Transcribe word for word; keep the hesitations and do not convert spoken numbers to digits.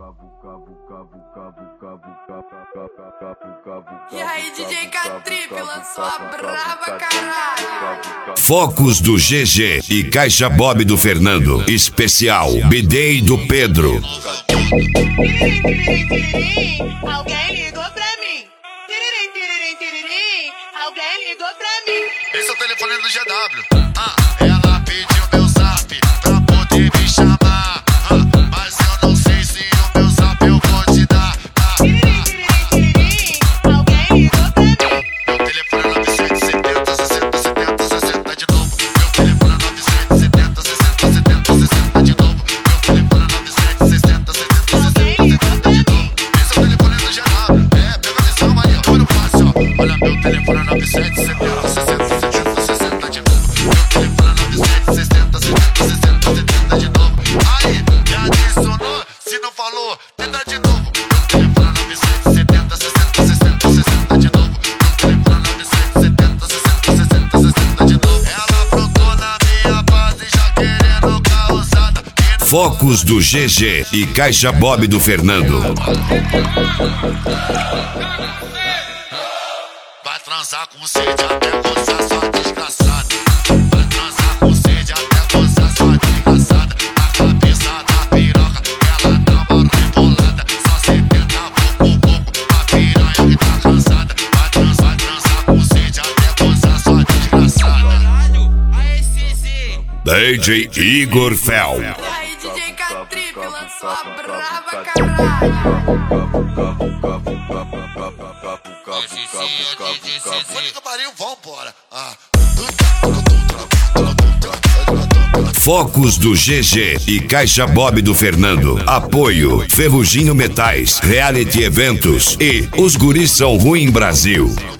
E aí, D J K-Trip lançou a brava, caralho. Focos do G G e Caixa Bob do Fernando. Especial B-Day do Pedro. Alguém ligou pra mim. Tiririm, tiririm, tiririm. Alguém ligou pra mim. Esse é o telefone do G W. Ah, ela pediu meu zap pra poder me chamar. Ah, mas eu não sei se o meu zap eu vou te dar. Ah, Tiririm, tiririm, tiririm. Alguém ligou pra mim. meu telefone é nove sete setenta, sessenta, setenta, sessenta de novo. Meu telefone é nove sete setenta, sessenta, setenta, sessenta de novo. Meu telefone é nove sete sessenta, setenta, sessenta, setenta de novo. Esse é o telefone do G W. É, pega a visão aí, ó. Olha o fácil, ó. Olha, meu telefone é nove sete setenta, sessenta, setenta, sessenta de novo. Meu telefone é nove sete sessenta, setenta, sessenta, setenta de novo. Aí, me adicionou, se não falou, tenta de novo. Meu telefone é nove sete setenta, sessenta, sessenta, sessenta de novo. Meu telefone é nove sete setenta, sessenta, sessenta, sessenta de novo. Ela aprontou na minha base, já querendo causada. Focos do G G e Caixa Bob do Fernando. Vai transar com sede até gozar, sua desgraçada. Vai transar com sede até gozar, sua desgraçada. Na cabeça da piroca, ela dá uma rebolada. Só setenta pouco, pouco, a piranha que tá cansada. Vai transar, vai transar com sede até gozar, sua desgraçada. D J Igor Fel. E aí, D J K-Trip lançou a brava, caralho. Puta que pariu, vambora. Ah. Focos do G G e Caixa Bob do Fernando. Apoio Ferruginho Metais, Reality Eventos e Os Guris São Ruim Brasil.